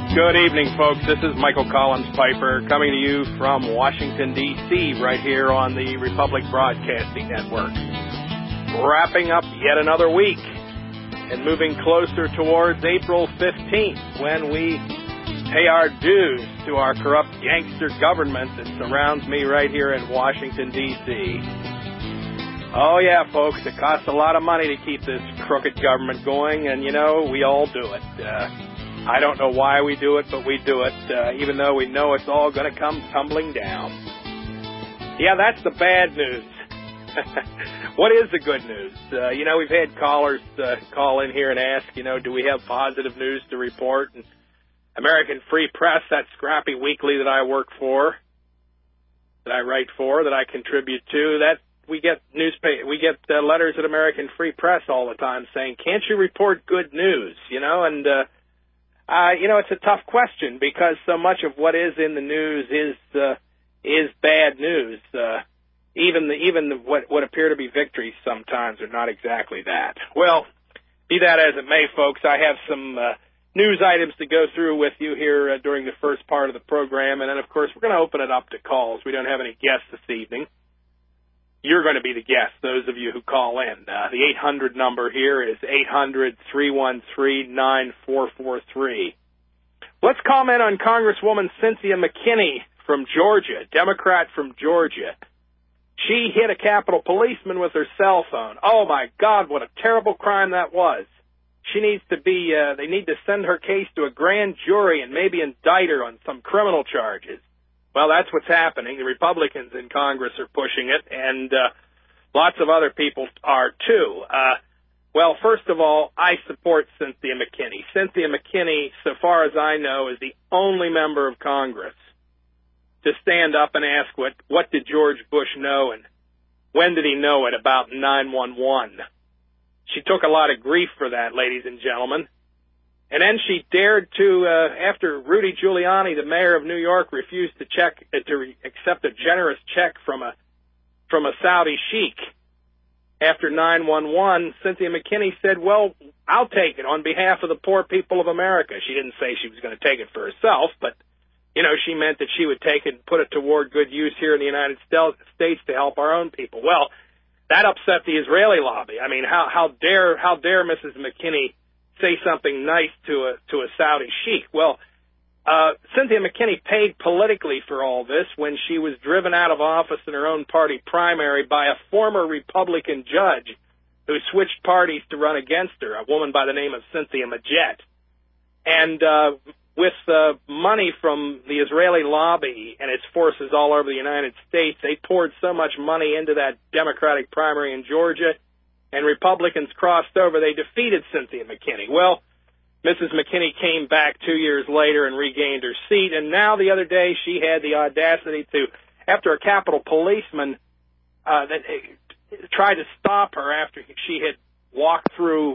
Good evening, folks. This is Michael Collins Piper coming to you from Washington, D.C., right here on the Republic Broadcasting Network. Wrapping up yet another week and moving closer towards April 15th when we pay our dues to our corrupt gangster government that surrounds me right here in Washington, D.C. Oh, yeah, folks, it costs a lot of money to keep this crooked government going, and, you know, we all do it. I don't know why we do it, but we do it, even though we know it's all going to come tumbling down. Yeah, that's the bad news. What is the good news? You know, we've had callers call in here and ask, you know, do we have positive news to report? And American Free Press, that scrappy weekly that I work for, that I write for, that I contribute to, that we get letters at American Free Press all the time saying, can't you report good news? You know, and you know, it's a tough question because so much of what is in the news is bad news. Even what appear to be victories sometimes are not exactly that. Well, be that as it may, folks, I have some news items to go through with you here during the first part of the program, and then, of course, we're going to open it up to calls. We don't have any guests this evening. You're going to be the guest, those of you who call in. The 800 number here is 800-313-9443. Let's comment on Congresswoman Cynthia McKinney from Georgia, Democrat from Georgia. She hit a Capitol policeman with her cell phone. Oh, my God, what a terrible crime that was. She needs to be, they need to send her case to a grand jury and maybe indict her on some criminal charges. Well, that's what's happening. The Republicans in Congress are pushing it, and lots of other people are, too. Well, first of all, I support Cynthia McKinney. Cynthia McKinney, so far as I know, is the only member of Congress to stand up and ask what did George Bush know and when did he know it about 911. She took a lot of grief for that, ladies and gentlemen. And then she dared to, after Rudy Giuliani, the mayor of New York, refused to accept a generous check from a Saudi sheik after 911, Cynthia McKinney said, well, I'll take it on behalf of the poor people of America. She didn't say she was going to take it for herself, but, you know, she meant that she would take it and put it toward good use here in the United States to help our own people. Well, that upset the Israeli lobby. I mean, how dare Mrs. McKinney say something nice to a Saudi sheik? Well, Cynthia McKinney paid politically for all this when she was driven out of office in her own party primary by a former Republican judge who switched parties to run against her, a woman by the name of Cynthia Majette. And with money from the Israeli lobby and its forces all over the United States, they poured so much money into that Democratic primary in Georgia, and Republicans crossed over. They defeated Cynthia McKinney. Well, Mrs. McKinney came back 2 years later and regained her seat, and now the other day she had the audacity to, after a Capitol policeman that tried to stop her after she had walked through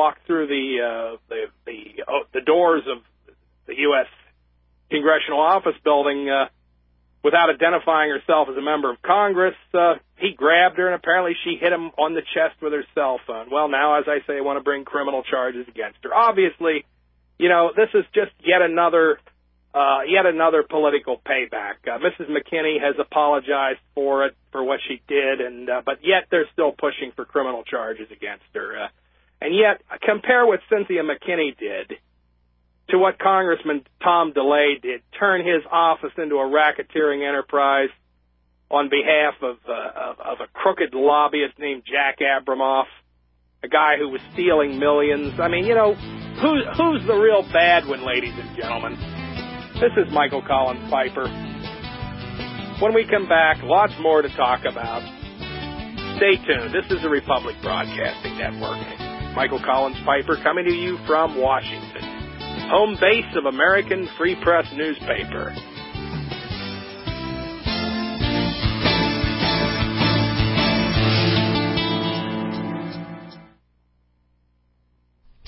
the doors of the U.S. Congressional Office Building without identifying herself as a member of Congress. He grabbed her, and apparently she hit him on the chest with her cell phone. Well, now, as I say, I want to bring criminal charges against her. Obviously, you know, this is just yet another political payback. Mrs. McKinney has apologized for what she did, but yet they're still pushing for criminal charges against her. And yet, compare what Cynthia McKinney did to what Congressman Tom DeLay did, turn his office into a racketeering enterprise on behalf of a crooked lobbyist named Jack Abramoff, a guy who was stealing millions. I mean, you know, who's the real bad one, ladies and gentlemen? This is Michael Collins Piper. When we come back, lots more to talk about. Stay tuned. This is the Republic Broadcasting Network. Michael Collins Piper coming to you from Washington, home base of American Free Press newspaper.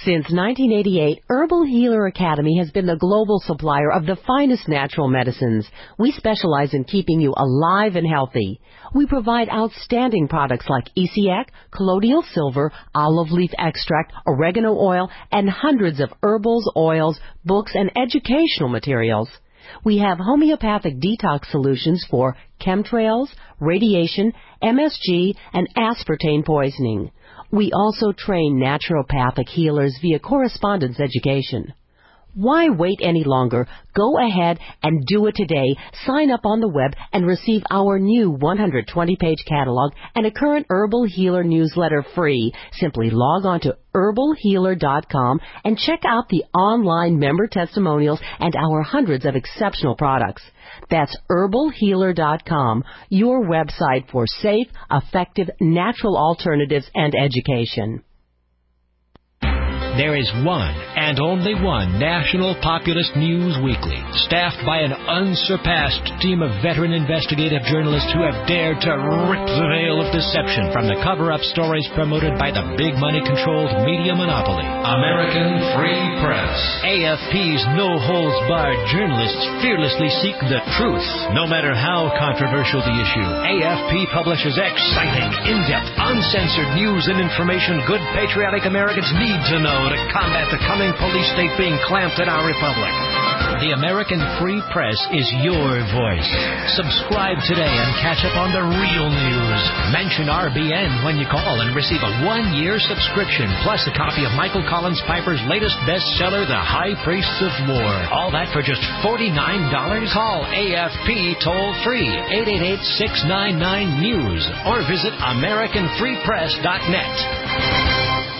Since 1988, Herbal Healer Academy has been the global supplier of the finest natural medicines. We specialize in keeping you alive and healthy. We provide outstanding products like ECX, colloidal silver, olive leaf extract, oregano oil, and hundreds of herbals, oils, books, and educational materials. We have homeopathic detox solutions for chemtrails, radiation, MSG, and aspartame poisoning. We also train naturopathic healers via correspondence education. Why wait any longer? Go ahead and do it today. Sign up on the web and receive our new 120-page catalog and a current Herbal Healer newsletter free. Simply log on to herbalhealer.com and check out the online member testimonials and our hundreds of exceptional products. That's herbalhealer.com, your website for safe, effective, natural alternatives and education. There is one and only one national populist news weekly, staffed by an unsurpassed team of veteran investigative journalists who have dared to rip the veil of deception from the cover-up stories promoted by the big money-controlled media monopoly. American Free Press. AFP's no-holds-barred journalists fearlessly seek the truth, no matter how controversial the issue. AFP publishes exciting, in-depth, uncensored news and information good patriotic Americans need to know to combat the coming police state being clamped in our republic. The American Free Press is your voice. Subscribe today and catch up on the real news. Mention RBN when you call and receive a 1-year subscription, plus a copy of Michael Collins Piper's latest bestseller, The High Priests of War. All that for just $49? Call AFP toll-free, 888-699-NEWS, or visit AmericanFreePress.net.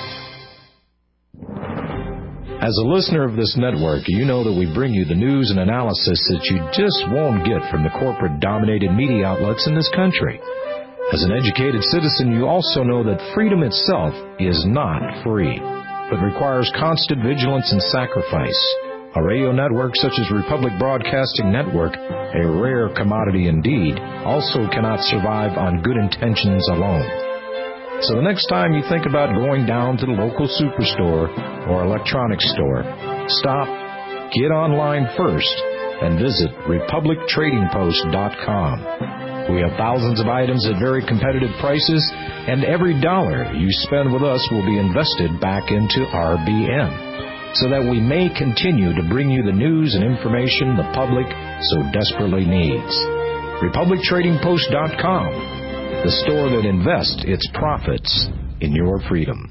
As a listener of this network, you know that we bring you the news and analysis that you just won't get from the corporate-dominated media outlets in this country. As an educated citizen, you also know that freedom itself is not free, but requires constant vigilance and sacrifice. A radio network such as Republic Broadcasting Network, a rare commodity indeed, also cannot survive on good intentions alone. So the next time you think about going down to the local superstore or electronics store, stop, get online first, and visit RepublicTradingPost.com. We have thousands of items at very competitive prices, and every dollar you spend with us will be invested back into RBN, so that we may continue to bring you the news and information the public so desperately needs. RepublicTradingPost.com. The store that invests its profits in your freedom.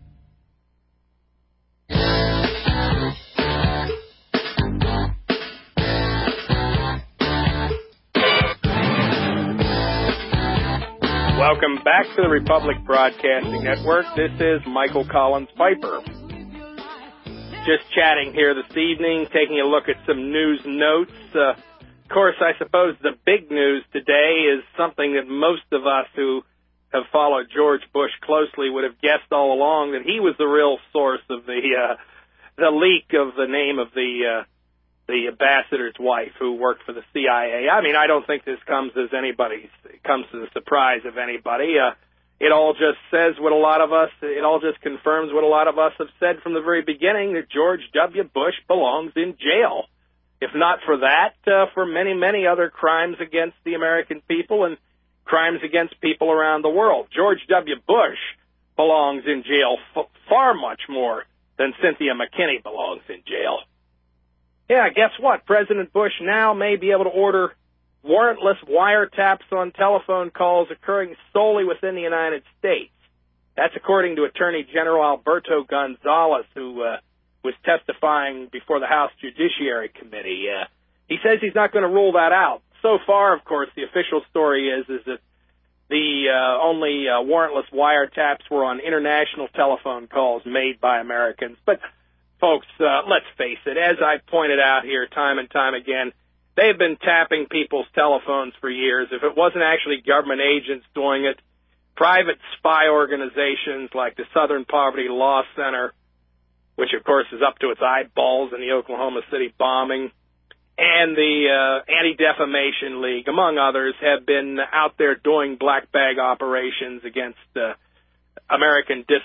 Welcome back to the Republic Broadcasting Network. This is Michael Collins Piper. Just chatting here this evening, taking a look at some news notes. Of course, I suppose the big news today is something that most of us who have followed George Bush closely would have guessed all along, that he was the real source of the leak of the name of the ambassador's wife who worked for the CIA. I mean, I don't think this comes as the surprise of anybody. It all just says what it all just confirms what a lot of us have said from the very beginning, that George W. Bush belongs in jail. If not for that, for many, many other crimes against the American people and crimes against people around the world. George W. Bush belongs in jail far much more than Cynthia McKinney belongs in jail. Yeah, guess what? President Bush now may be able to order warrantless wiretaps on telephone calls occurring solely within the United States. That's according to Attorney General Alberto Gonzales, who was testifying before the House Judiciary Committee. He says he's not going to rule that out. So far, of course, the official story is that the only warrantless wiretaps were on international telephone calls made by Americans. But, folks, let's face it, as I've pointed out here time and time again, they've been tapping people's telephones for years. If it wasn't actually government agents doing it, private spy organizations like the Southern Poverty Law Center, which, of course, is up to its eyeballs in the Oklahoma City bombing, and the Anti-Defamation League, among others, have been out there doing black bag operations against American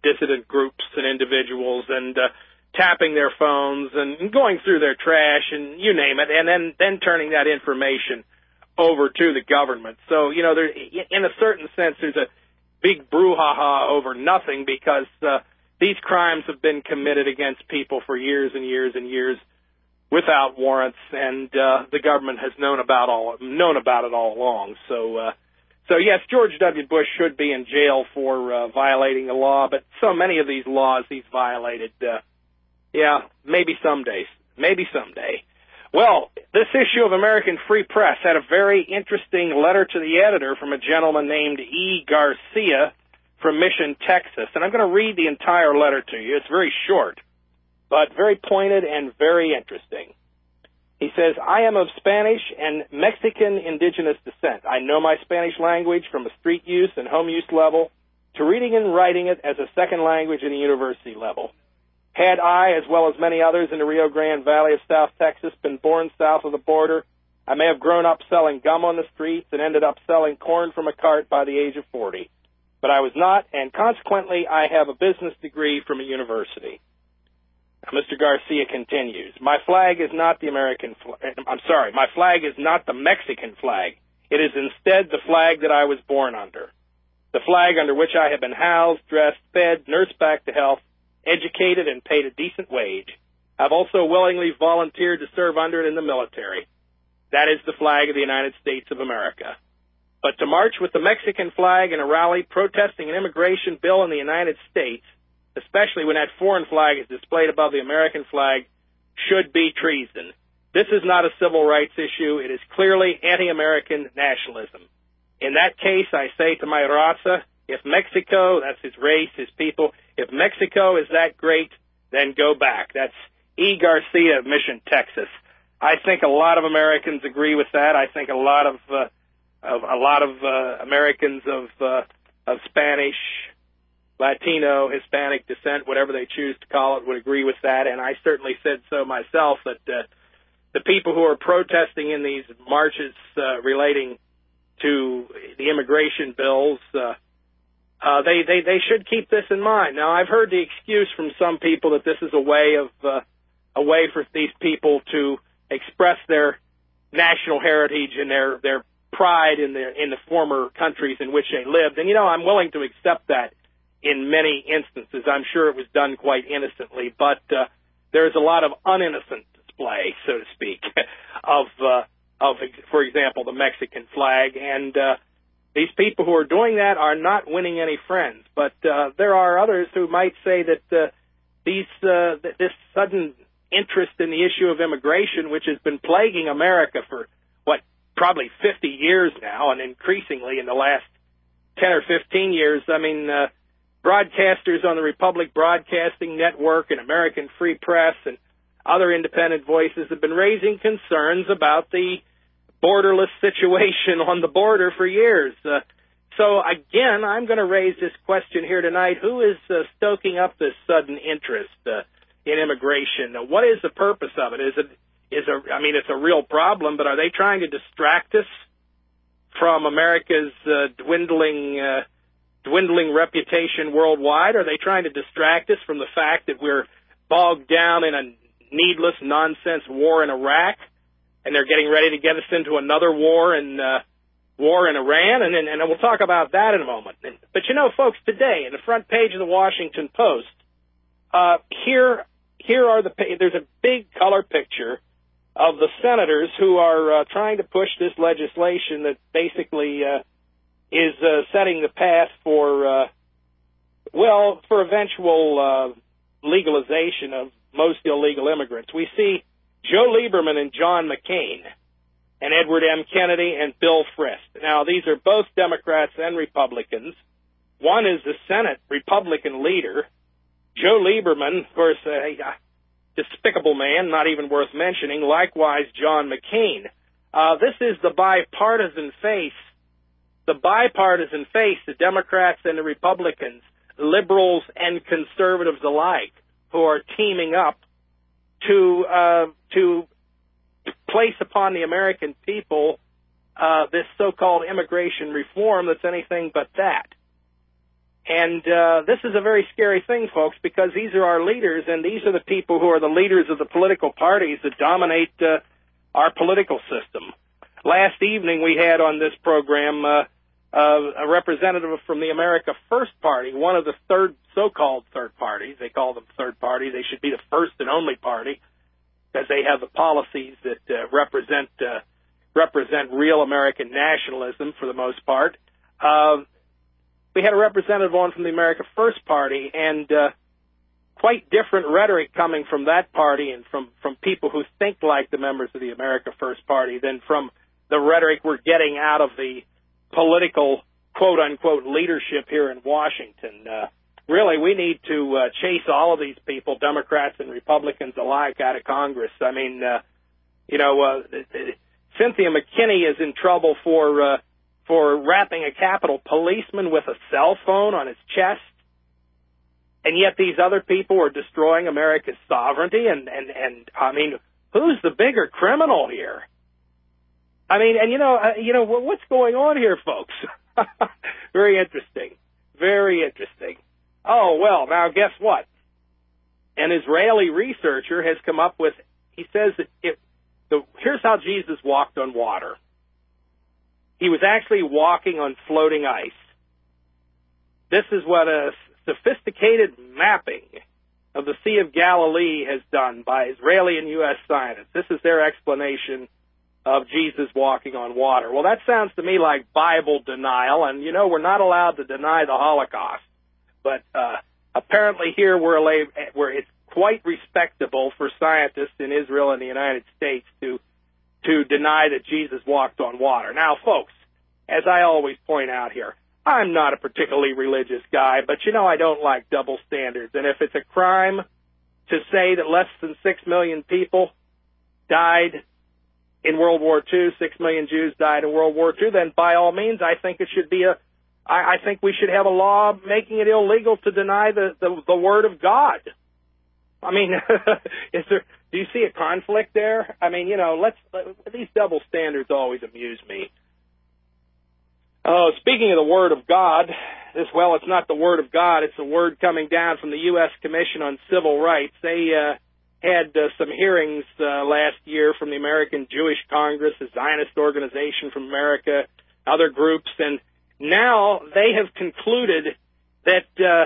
dissident groups and individuals and tapping their phones and going through their trash and you name it, and then turning that information over to the government. So, you know, there, in a certain sense, there's a big brouhaha over nothing because these crimes have been committed against people for years and years and years without warrants, and the government has known about it all along. So yes, George W. Bush should be in jail for violating the law, but so many of these laws he's violated. Maybe someday. Well, this issue of American Free Press had a very interesting letter to the editor from a gentleman named E. Garcia from Mission, Texas. And I'm going to read the entire letter to you. It's very short, but very pointed and very interesting. He says, I am of Spanish and Mexican indigenous descent. I know my Spanish language from a street use and home use level to reading and writing it as a second language at a university level. Had I, as well as many others in the Rio Grande Valley of South Texas, been born south of the border, I may have grown up selling gum on the streets and ended up selling corn from a cart by the age of 40. But I was not, and consequently, I have a business degree from a university. Now, Mr. Garcia continues, my flag is not the Mexican flag. It is instead the flag that I was born under. The flag under which I have been housed, dressed, fed, nursed back to health, educated, and paid a decent wage. I've also willingly volunteered to serve under it in the military. That is the flag of the United States of America. But to march with the Mexican flag in a rally protesting an immigration bill in the United States, especially when that foreign flag is displayed above the American flag, should be treason. This is not a civil rights issue. It is clearly anti-American nationalism. In that case, I say to my raza, if Mexico, that's his race, his people, if Mexico is that great, then go back. That's E. Garcia of Mission, Texas. I think a lot of Americans agree with that. I think a lot of Americans of Spanish, Latino, Hispanic descent, whatever they choose to call it, would agree with that. And I certainly said so myself, that the people who are protesting in these marches relating to the immigration bills, they should keep this in mind. Now, I've heard the excuse from some people that this is a way for these people to express their national heritage and their pride in the former countries in which they lived. And, you know, I'm willing to accept that in many instances. I'm sure it was done quite innocently, but there's a lot of uninnocent display, so to speak, of, for example, the Mexican flag. And these people who are doing that are not winning any friends. But there are others who might say that this sudden interest in the issue of immigration, which has been plaguing America for, probably 50 years now, and increasingly in the last 10 or 15 years, I mean, broadcasters on the Republic Broadcasting Network and American Free Press and other independent voices have been raising concerns about the borderless situation on the border for years. So, again, I'm going to raise this question here tonight. Who is stoking up this sudden interest in immigration? What is the purpose of it? It's a real problem, but are they trying to distract us from America's dwindling reputation worldwide? Are they trying to distract us from the fact that we're bogged down in a needless nonsense war in Iraq, and they're getting ready to get us into another war in Iran? And we'll talk about that in a moment. But you know, folks, today in the front page of the Washington Post, here are there's a big color picture of the senators who are trying to push this legislation that basically is setting the path for eventual legalization of most illegal immigrants. We see Joe Lieberman and John McCain and Edward M. Kennedy and Bill Frist. Now, these are both Democrats and Republicans. One is the Senate Republican leader. Joe Lieberman, of course, despicable man, not even worth mentioning. Likewise, John McCain. This is the bipartisan face, the Democrats and the Republicans, liberals and conservatives alike, who are teaming up to place upon the American people this so-called immigration reform that's anything but that. And this is a very scary thing, folks, because these are our leaders, and these are the people who are the leaders of the political parties that dominate our political system. Last evening we had on this program a representative from the America First Party, one of the so-called third parties. They call them third party. They should be the first and only party because they have the policies that represent real American nationalism for the most part. We had a representative on from the America First Party, and quite different rhetoric coming from that party and from people who think like the members of the America First Party than from the rhetoric we're getting out of the political, quote-unquote, leadership here in Washington. Really, we need to chase all of these people, Democrats and Republicans alike, out of Congress. I mean, Cynthia McKinney is in trouble for wrapping a Capitol policeman with a cell phone on his chest, and yet these other people are destroying America's sovereignty. And I mean, who's the bigger criminal here? I mean, and what's going on here, folks? Very interesting. Very interesting. Oh, well, now guess what? An Israeli researcher has come up with, he says that here's how Jesus walked on water. He was actually walking on floating ice. This is what a sophisticated mapping of the Sea of Galilee has done by Israeli and U.S. scientists. This is their explanation of Jesus walking on water. Well, that sounds to me like Bible denial, and, we're not allowed to deny the Holocaust. But apparently here where it's quite respectable for scientists in Israel and the United States to deny that Jesus walked on water. Now, folks, as I always point out here, I'm not a particularly religious guy, but I don't like double standards. And if it's a crime to say that less than 6 million people died in World War II, 6 million Jews died in World War II, then by all means, I think it should be I think we should have a law making it illegal to deny the Word of God. I mean, do you see a conflict there? I mean, these double standards always amuse me. Oh, speaking of the Word of God, it's not the Word of God, it's the word coming down from the U.S. Commission on Civil Rights. They had some hearings last year from the American Jewish Congress, a Zionist organization from America, other groups, and now they have concluded that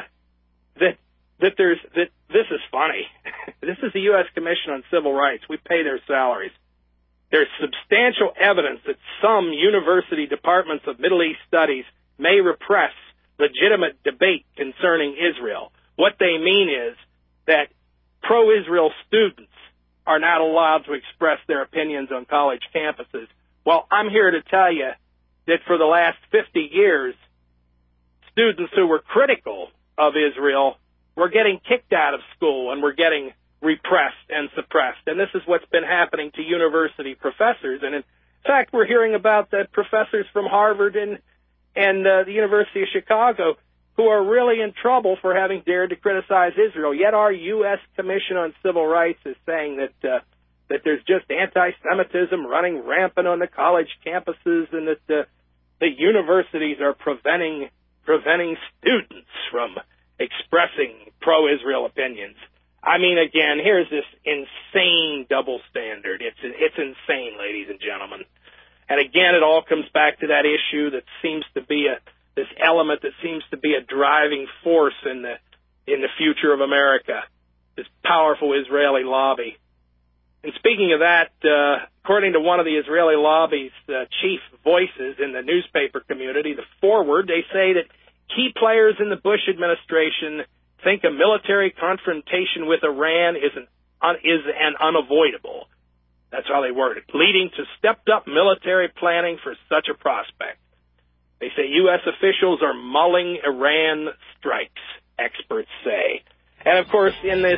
this is funny. This is the U.S. Commission on Civil Rights. We pay their salaries. There's substantial evidence that some university departments of Middle East studies may repress legitimate debate concerning Israel. What they mean is that pro-Israel students are not allowed to express their opinions on college campuses. Well, I'm here to tell you that for the last 50 years, students who were critical of Israel were getting kicked out of school and were getting repressed and suppressed. And this is what's been happening to university professors. And in fact, we're hearing about the professors from Harvard and the University of Chicago who are really in trouble for having dared to criticize Israel. Yet our U.S. Commission on Civil Rights is saying that there's just anti-Semitism running rampant on the college campuses, and that the universities are preventing students from expressing pro-Israel opinions. I mean, again, here's this insane double standard. It's insane, ladies and gentlemen. And again, it all comes back to that issue that seems to be this element that seems to be a driving force in the future of America, this powerful Israeli lobby. And speaking of that, according to one of the Israeli lobby's chief voices in the newspaper community, The Forward, they say that key players in the Bush administration think a military confrontation with Iran is an unavoidable. That's how they word it, leading to stepped-up military planning for such a prospect. They say U.S. officials are mulling Iran strikes, experts say. And, of course, in this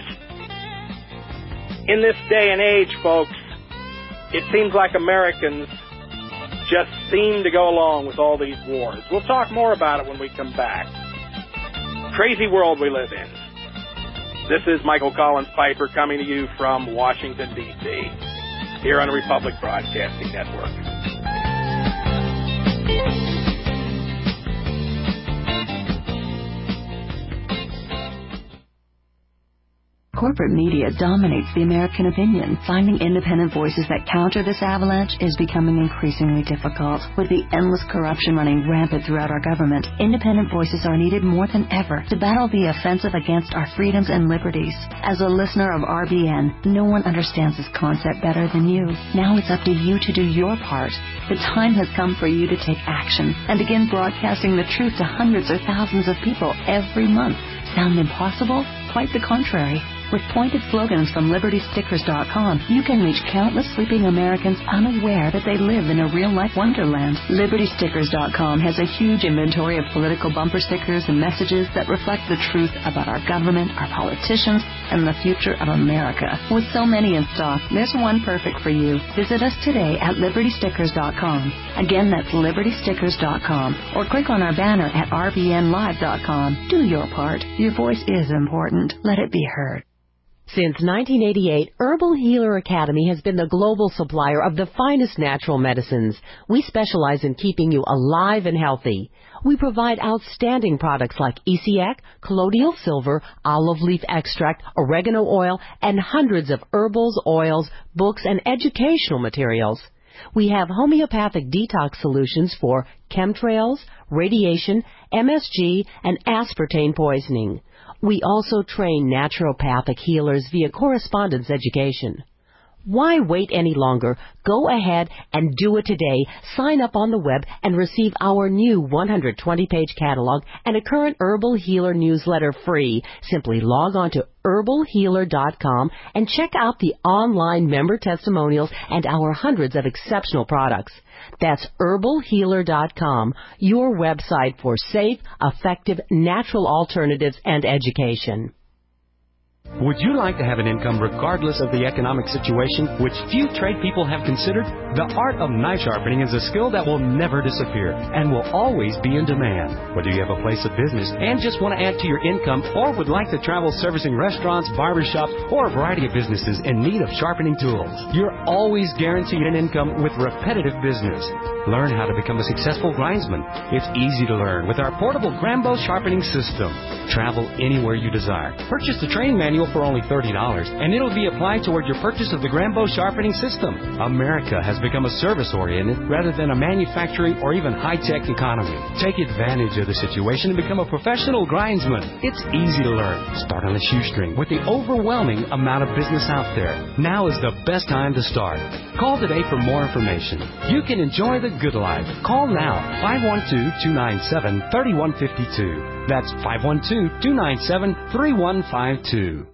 day and age, folks, it seems like Americans just seem to go along with all these wars. We'll talk more about it when we come back. Crazy world we live in. This is Michael Collins Piper coming to you from Washington, D.C., here on the Republic Broadcasting Network. Corporate media dominates the American opinion. Finding independent voices that counter this avalanche is becoming increasingly difficult. With the endless corruption running rampant throughout our government, independent voices are needed more than ever to battle the offensive against our freedoms and liberties. As a listener of RBN, no one understands this concept better than you. Now it's up to you to do your part. The time has come for you to take action and begin broadcasting the truth to hundreds or thousands of people every month. Sound impossible? Quite the contrary. With pointed slogans from LibertyStickers.com, you can reach countless sleeping Americans unaware that they live in a real-life wonderland. LibertyStickers.com has a huge inventory of political bumper stickers and messages that reflect the truth about our government, our politicians, and the future of America. With so many in stock, there's one perfect for you. Visit us today at LibertyStickers.com. Again, that's LibertyStickers.com. Or click on our banner at RBNLive.com. Do your part. Your voice is important. Let it be heard. Since 1988, Herbal Healer Academy has been the global supplier of the finest natural medicines. We specialize in keeping you alive and healthy. We provide outstanding products like Essiac, colloidal silver, olive leaf extract, oregano oil, and hundreds of herbals, oils, books, and educational materials. We have homeopathic detox solutions for chemtrails, radiation, MSG, and aspartame poisoning. We also train naturopathic healers via correspondence education. Why wait any longer? Go ahead and do it today. Sign up on the web and receive our new 120-page catalog and a current Herbal Healer newsletter free. Simply log on to herbalhealer.com and check out the online member testimonials and our hundreds of exceptional products. That's herbalhealer.com, your website for safe, effective, natural alternatives and education. Would you like to have an income regardless of the economic situation, which few trade people have considered? The art of knife sharpening is a skill that will never disappear and will always be in demand. Whether you have a place of business and just want to add to your income or would like to travel servicing restaurants, barbershops, or a variety of businesses in need of sharpening tools, you're always guaranteed an income with repetitive business. Learn how to become a successful grindsman. It's easy to learn with our portable Grambo sharpening system. Travel anywhere you desire. Purchase the train manual for only $30, and it'll be applied toward your purchase of the Grambo sharpening system. America has become a service-oriented rather than a manufacturing or even high-tech economy. Take advantage of the situation and become a professional grindsman. It's easy to learn. Start on a shoestring with the overwhelming amount of business out there. Now is the best time to start. Call today for more information. You can enjoy the good life. Call now, 512-297-3152. That's 512-297-3152.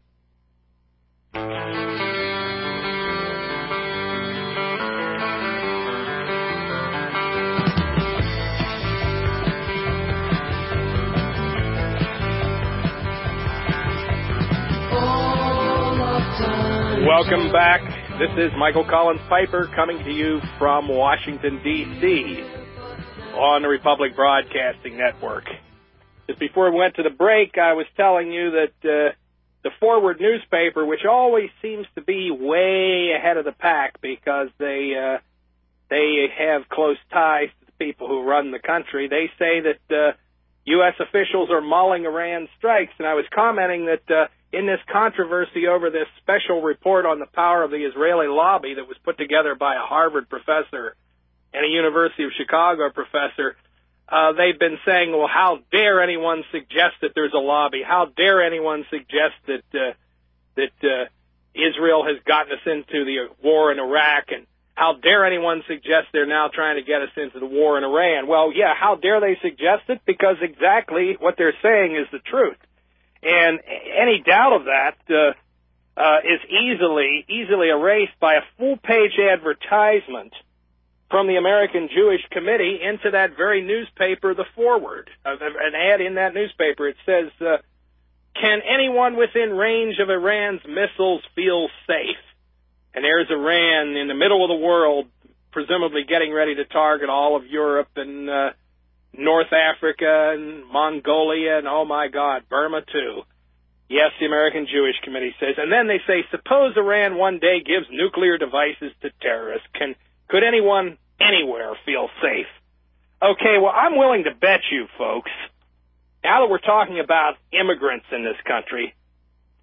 Welcome back. This is Michael Collins Piper coming to you from Washington, D.C. on the Republic Broadcasting Network. Just before we went to the break, I was telling you that the Forward newspaper, which always seems to be way ahead of the pack because they have close ties to the people who run the country, they say that U.S. officials are mulling Iran strikes. And I was commenting that in this controversy over this special report on the power of the Israeli lobby that was put together by a Harvard professor and a University of Chicago professor, they've been saying, well, how dare anyone suggest that there's a lobby? How dare anyone suggest that Israel has gotten us into the war in Iraq? And how dare anyone suggest they're now trying to get us into the war in Iran? Well, yeah, how dare they suggest it? Because exactly what they're saying is the truth. And any doubt of that is easily erased by a full-page advertisement from the American Jewish Committee into that very newspaper, The Forward. An ad in that newspaper. It says, can anyone within range of Iran's missiles feel safe? And there's Iran in the middle of the world, presumably getting ready to target all of Europe and North Africa and Mongolia and, oh my God, Burma too. Yes, the American Jewish Committee says. And then they say, suppose Iran one day gives nuclear devices to terrorists. Could anyone anywhere feel safe? Okay, well, I'm willing to bet you, folks, now that we're talking about immigrants in this country,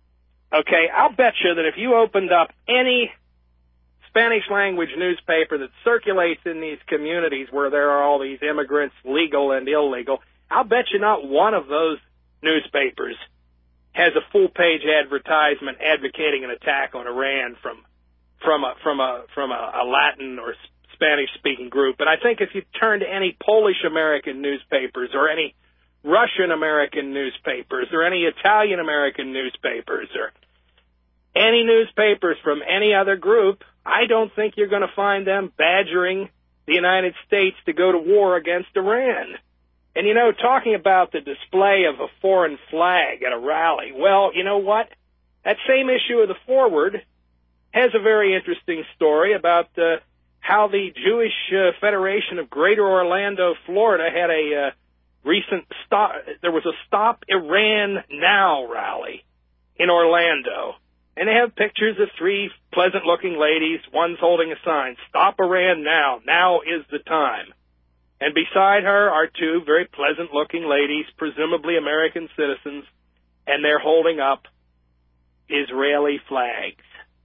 Okay, I'll bet you that if you opened up any Spanish-language newspaper that circulates in these communities where there are all these immigrants, legal and illegal, I'll bet you not one of those newspapers has a full-page advertisement advocating an attack on Iran from a Latin or Spanish-speaking group. But I think if you turn to any Polish-American newspapers or any Russian-American newspapers or any Italian-American newspapers or any newspapers from any other group, I don't think you're going to find them badgering the United States to go to war against Iran. And, you know, talking about the display of a foreign flag at a rally, well, you know what? That same issue of the Forward has a very interesting story about how the Jewish Federation of Greater Orlando, Florida, had a recent stop. There was a Stop Iran Now rally in Orlando. And they have pictures of three pleasant-looking ladies. One's holding a sign, Stop Iran Now. Now is the time. And beside her are two very pleasant-looking ladies, presumably American citizens, and they're holding up Israeli flags.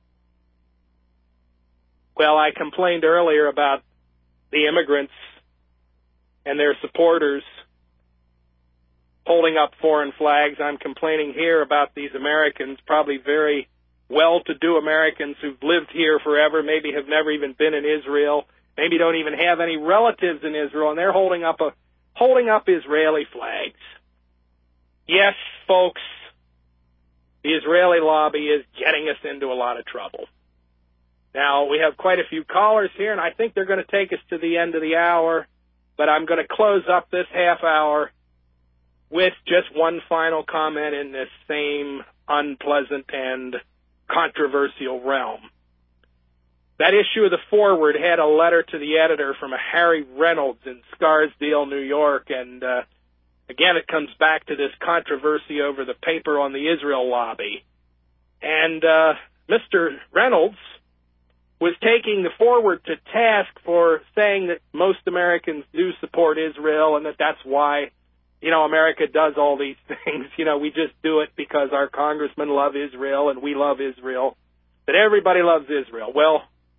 Well, I complained earlier about the immigrants and their supporters holding up foreign flags. I'm complaining here about these Americans, probably very well-to-do Americans who've lived here forever, maybe have never even been in Israel, maybe don't even have any relatives in Israel, and they're holding up Israeli flags. Yes, folks, the Israeli lobby is getting us into a lot of trouble. Now, we have quite a few callers here, and I think they're going to take us to the end of the hour, but I'm going to close up this half hour with just one final comment in this same unpleasant and controversial realm. That issue of the Forward had a letter to the editor from a Harry Reynolds in Scarsdale, New York, and again, it comes back to this controversy over the paper on the Israel lobby. And Mr. Reynolds was taking the Forward to task for saying that most Americans do support Israel and that that's why, you know, America does all these things. You know, we just do it because our congressmen love Israel and we love Israel, that everybody loves Israel. Well,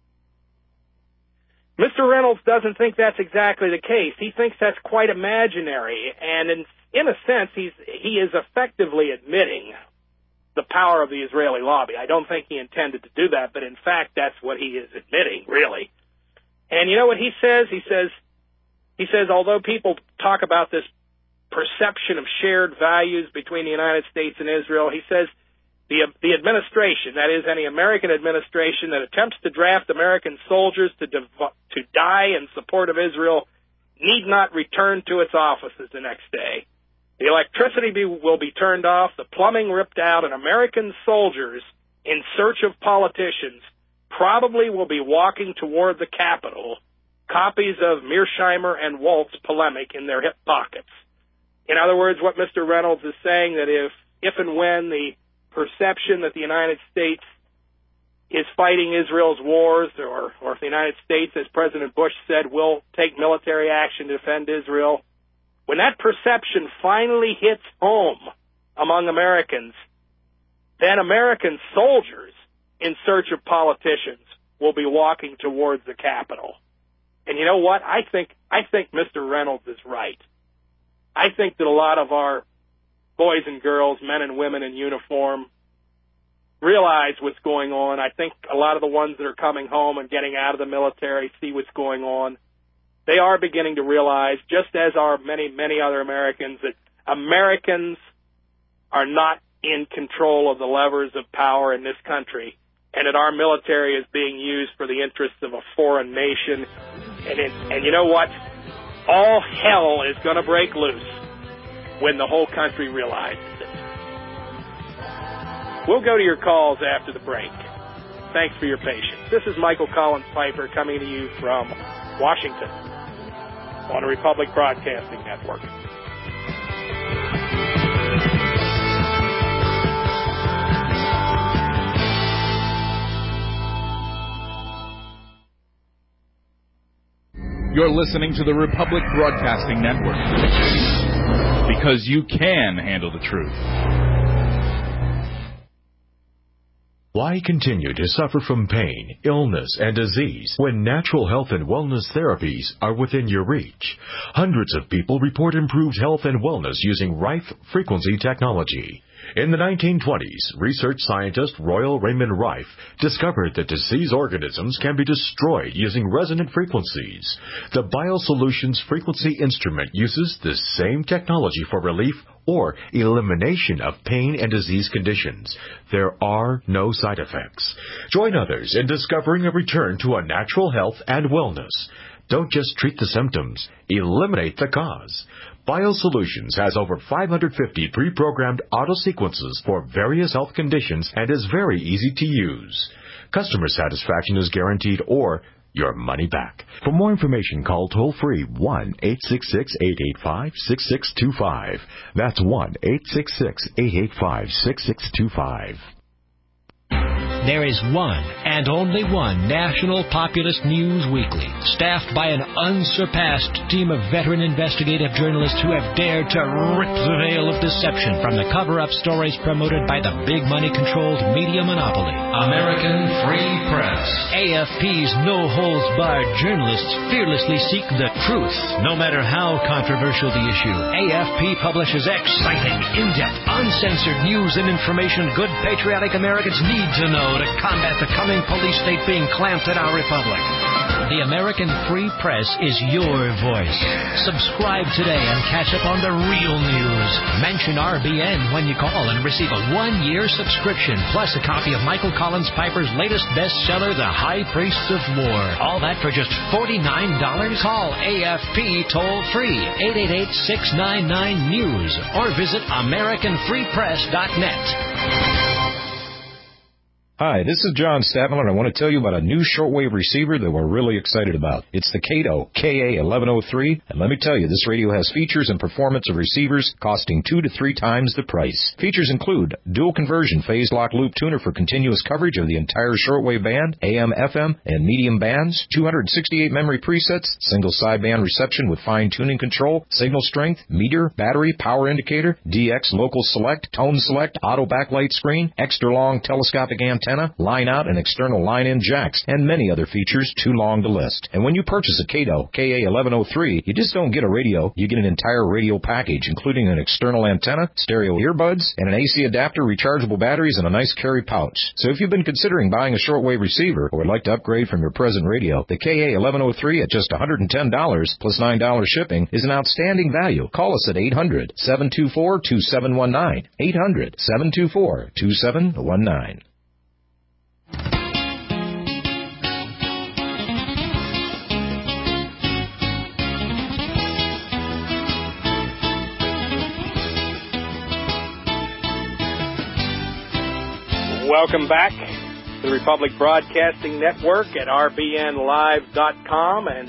Mr. Reynolds doesn't think that's exactly the case. He thinks that's quite imaginary, and in a sense, he is effectively admitting the power of the Israeli lobby. I don't think he intended to do that, but in fact, that's what he is admitting, really. And you know what he says? He says, although people talk about this perception of shared values between the United States and Israel, he says the administration, that is, any American administration that attempts to draft American soldiers to die in support of Israel need not return to its offices the next day. The electricity will be turned off, the plumbing ripped out, and American soldiers in search of politicians probably will be walking toward the Capitol, copies of Mearsheimer and Walt's polemic in their hip pockets. In other words, what Mr. Reynolds is saying, that if and when the perception that the United States is fighting Israel's wars, or if the United States, as President Bush said, will take military action to defend Israel, when that perception finally hits home among Americans, then American soldiers in search of politicians will be walking towards the Capitol. And you know what? I think Mr. Reynolds is right. I think that a lot of our boys and girls, men and women in uniform, realize what's going on. I think a lot of the ones that are coming home and getting out of the military see what's going on. They are beginning to realize, just as are many, many other Americans, that Americans are not in control of the levers of power in this country, and that our military is being used for the interests of a foreign nation. And you know what? All hell is going to break loose when the whole country realizes it. We'll go to your calls after the break. Thanks for your patience. This is Michael Collins Piper coming to you from Washington on the Republic Broadcasting Network. You're listening to the Republic Broadcasting Network, because you can handle the truth. Why continue to suffer from pain, illness, and disease when natural health and wellness therapies are within your reach? Hundreds of people report improved health and wellness using Rife frequency technology. In the 1920s, research scientist Royal Raymond Rife discovered that disease organisms can be destroyed using resonant frequencies. The BioSolutions frequency instrument uses the same technology for relief or elimination of pain and disease conditions. There are no side effects. Join others in discovering a return to a natural health and wellness. Don't just treat the symptoms, eliminate the cause. BioSolutions has over 550 pre-programmed auto-sequences for various health conditions and is very easy to use. Customer satisfaction is guaranteed or your money back. For more information, call toll-free 1-866-885-6625. That's 1-866-885-6625. There is one and only one National Populist News Weekly, staffed by an unsurpassed team of veteran investigative journalists who have dared to rip the veil of deception from the cover-up stories promoted by the big money-controlled media monopoly, American Free Press. AFP's no-holds-barred journalists fearlessly seek the truth, no matter how controversial the issue. AFP publishes exciting, in-depth, uncensored news and information good patriotic Americans need to know to combat the coming police state being clamped at our republic. The American Free Press is your voice. Subscribe today and catch up on the real news. Mention RBN when you call and receive a 1-year subscription, plus a copy of Michael Collins Piper's latest bestseller, The High Priests of War. All that for just $49? Call AFP toll-free, 888-699-NEWS, or visit AmericanFreePress.net. Hi, this is John Stadtmiller, and I want to tell you about a new shortwave receiver that we're really excited about. It's the Kato KA1103, and let me tell you, this radio has features and performance of receivers costing 2 to 3 times the price. Features include dual conversion phase lock loop tuner for continuous coverage of the entire shortwave band, AM, FM, and medium bands, 268 memory presets, single sideband reception with fine tuning control, signal strength, meter, battery, power indicator, DX local select, tone select, auto backlight screen, extra long telescopic antenna, line out and external line-in jacks, and many other features too long to list. And when you purchase a Kato KA1103, you just don't get a radio, you get an entire radio package, including an external antenna, stereo earbuds, and an AC adapter, rechargeable batteries, and a nice carry pouch. So if you've been considering buying a shortwave receiver or would like to upgrade from your present radio, the KA1103 at just $110 plus $9 shipping is an outstanding value. Call us at 800-724-2719. 800-724-2719. Welcome back to the Republic Broadcasting Network at rbnlive.com and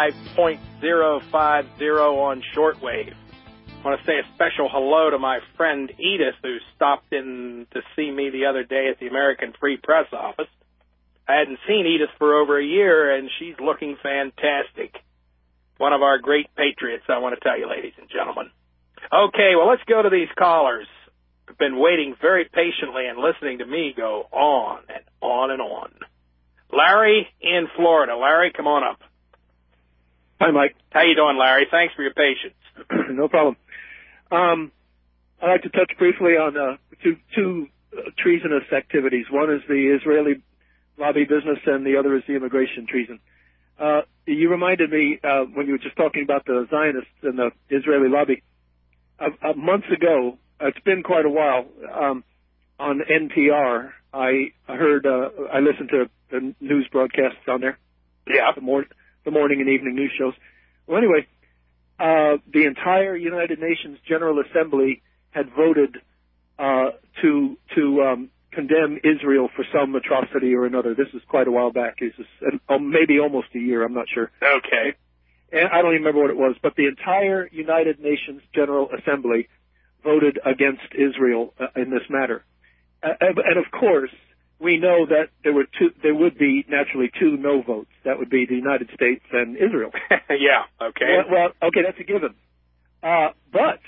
5.050 on shortwave. I want to say a special hello to my friend Edith, who stopped in to see me the other day at the American Free Press office. I hadn't seen Edith for over a year, and she's looking fantastic. One of our great patriots, I want to tell you, ladies and gentlemen. Okay, well, let's go to these callers. I've been waiting very patiently and listening to me go on and on and on. Larry in Florida. Larry, come on up. Hi, Mike. How you doing, Larry? Thanks for your patience. No problem. I'd like to touch briefly on two treasonous activities. One is the Israeli lobby business, and the other is the immigration treason. You reminded me when you were just talking about the Zionists and the Israeli lobby. Months ago, it's been quite a while, on NPR, I heard, I listened to the news broadcasts on there. Yeah. The morning and evening news shows. Well, anyway, the entire United Nations General Assembly had voted to condemn Israel for some atrocity or another. This is quite a while back. This is maybe almost a year. I'm not sure. Okay. And I don't even remember what it was, but the entire United Nations General Assembly voted against Israel in this matter. And of course, we know that there would be naturally two no votes. That would be the United States and Israel. Yeah, okay. Well, okay, that's a given. But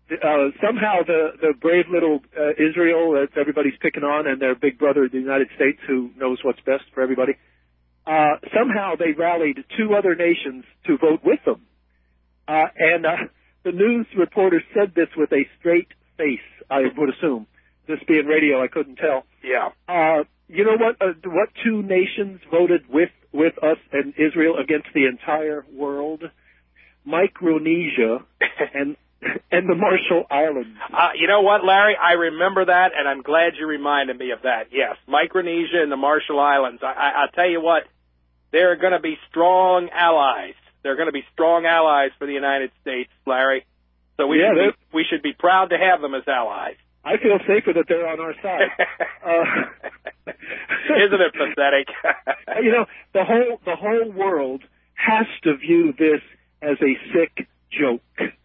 somehow the brave little Israel that everybody's picking on, and their big brother, the United States, who knows what's best for everybody, somehow they rallied 2 other nations to vote with them. And the news reporter said this with a straight face, I would assume. This being radio, I couldn't tell. Yeah. You know what 2 nations voted with us and Israel against the entire world? Micronesia and the Marshall Islands. You know what, Larry? I remember that, and I'm glad you reminded me of that. Yes, Micronesia and the Marshall Islands. I'll tell you what, they're going to be strong allies. They're going to be strong allies for the United States, Larry. So we should be proud to have them as allies. I feel safer that they're on our side. Isn't it pathetic? You know, the whole world has to view this as a sick joke.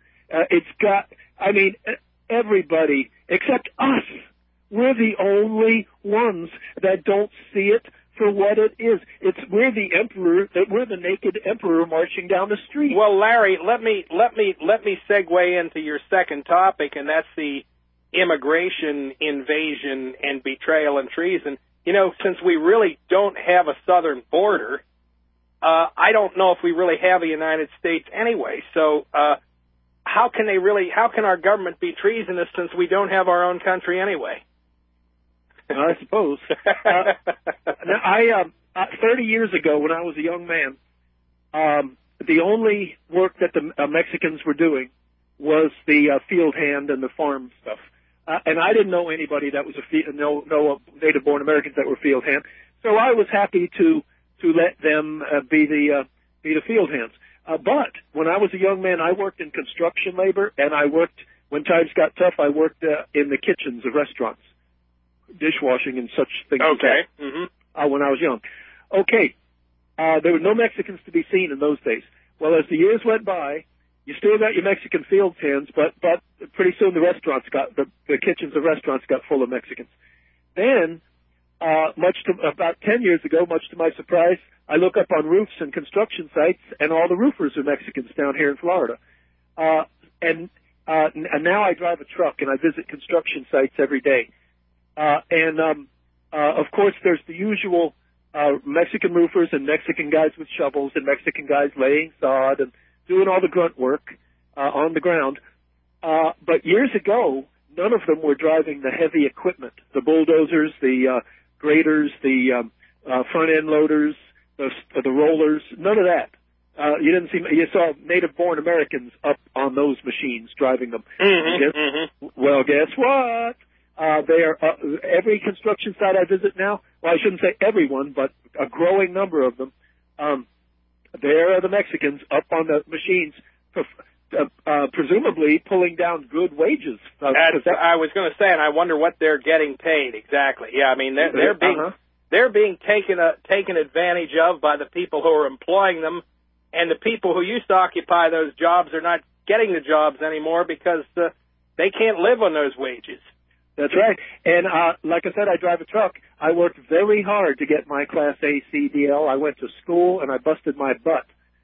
Everybody except us. We're the only ones that don't see it for what it is. We're the naked emperor marching down the street. Well, Larry, let me segue into your second topic, and that's the immigration invasion and betrayal and treason. You know, since we really don't have a southern border, I don't know if we really have a United States anyway. So, how can our government be treasonous since we don't have our own country anyway? I suppose. Now, 30 years ago, when I was a young man, the only work that the Mexicans were doing was the field hand and the farm stuff. And I didn't know anybody that was no native-born Americans that were field hand. So I was happy to let them be the field hands. But when I was a young man, I worked in construction labor, and when times got tough, I worked in the kitchens of restaurants, dishwashing and such things. Okay. When I was young. Okay. There were no Mexicans to be seen in those days. Well, as the years went by, you still got your Mexican field hands, but pretty soon the kitchens of restaurants got full of Mexicans. Then, about 10 years ago, much to my surprise, I look up on roofs and construction sites, and all the roofers are Mexicans down here in Florida. And now I drive a truck, and I visit construction sites every day. Of course, there's the usual Mexican roofers and Mexican guys with shovels and Mexican guys laying sod and doing all the grunt work on the ground. But years ago, none of them were driving the heavy equipment, the bulldozers, the graders, the front-end loaders, the rollers, none of that. You saw native-born Americans up on those machines driving them. Well, guess what? Every construction site I visit now, well, I shouldn't say everyone, but a growing number of them, there are the Mexicans up on the machines, presumably pulling down good wages. I was going to say, and I wonder what they're getting paid exactly. Yeah, I mean, they're being taken advantage of by the people who are employing them, and the people who used to occupy those jobs are not getting the jobs anymore because they can't live on those wages. That's right. And like I said, I drive a truck. I worked very hard to get my Class A CDL. I went to school, and I busted my butt.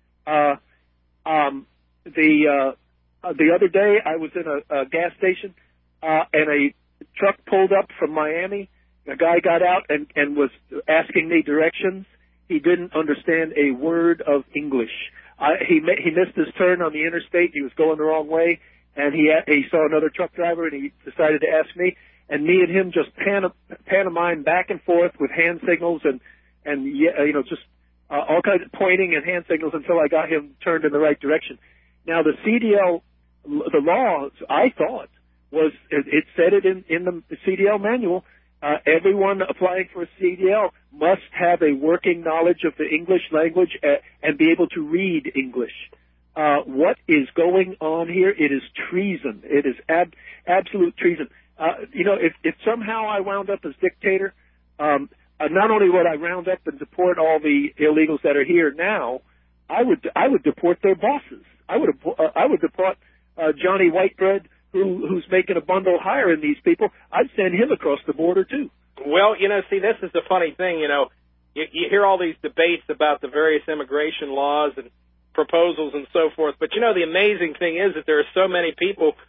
The other day, I was in a gas station, and a truck pulled up from Miami. A guy got out and was asking me directions. He didn't understand a word of English. He missed his turn on the interstate. He was going the wrong way. And he saw another truck driver, and he decided to ask me. And me and him just pantomime back and forth with hand signals and just all kinds of pointing and hand signals until I got him turned in the right direction. Now, the CDL, the law, I thought, was it said it in the CDL manual. Everyone applying for a CDL must have a working knowledge of the English language and be able to read English. What is going on here? It is treason. It is absolute treason. If somehow I wound up as dictator, not only would I round up and deport all the illegals that are here now, I would deport their bosses. I would deport Johnny Whitebread, who's making a bundle hiring these people. I'd send him across the border too. Well, see, this is the funny thing. You hear all these debates about the various immigration laws and proposals and so forth. But, the amazing thing is that there are so many people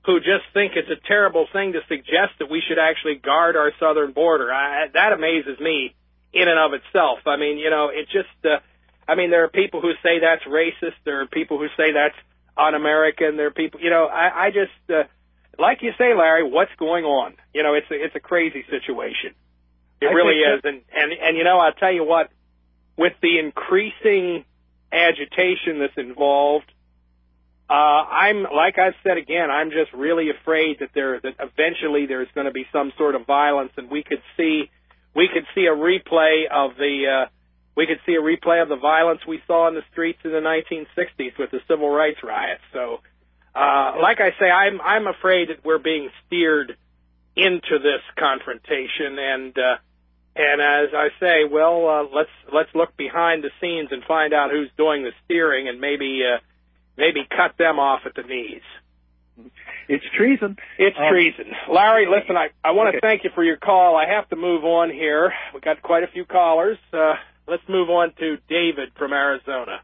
who just think it's a terrible thing to suggest that we should actually guard our southern border. That amazes me in and of itself. I mean, it just, there are people who say that's racist. There are people who say that's un-American. There are people, I just, like you say, Larry, what's going on? It's a crazy situation. It really is. And I'll tell you what, with the increasing agitation that's involved, like I've said again, I'm just really afraid that eventually there's going to be some sort of violence, and we could see a replay of the violence we saw in the streets in the 1960s with the civil rights riots. So, like I say, I'm afraid that we're being steered into this confrontation, and as I say, well, let's look behind the scenes and find out who's doing the steering, and maybe cut them off at the knees. It's treason. It's treason. Larry, listen, I want to thank you for your call. I have to move on here. We've got quite a few callers. Let's move on to David from Arizona.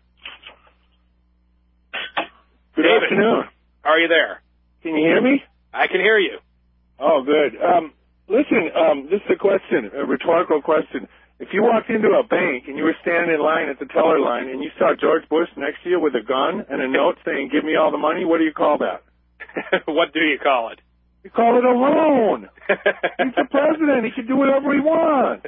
Good afternoon. Are you there? Can you hear me? I can hear you. Oh, good. Listen, this is a rhetorical question. If you walked into a bank and you were standing in line at the teller line and you saw George Bush next to you with a gun and a note saying, "Give me all the money," what do you call that? What do you call it? You call it a loan. He's the president. He can do whatever he wants.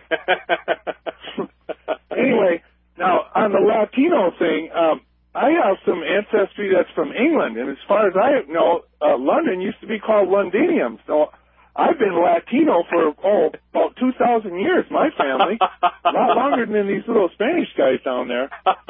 Anyway, now on the Latino thing, I have some ancestry that's from England, and as far as I know, London used to be called Londinium. So I've been Latino for, about 2,000 years, my family. A lot longer than these little Spanish guys down there.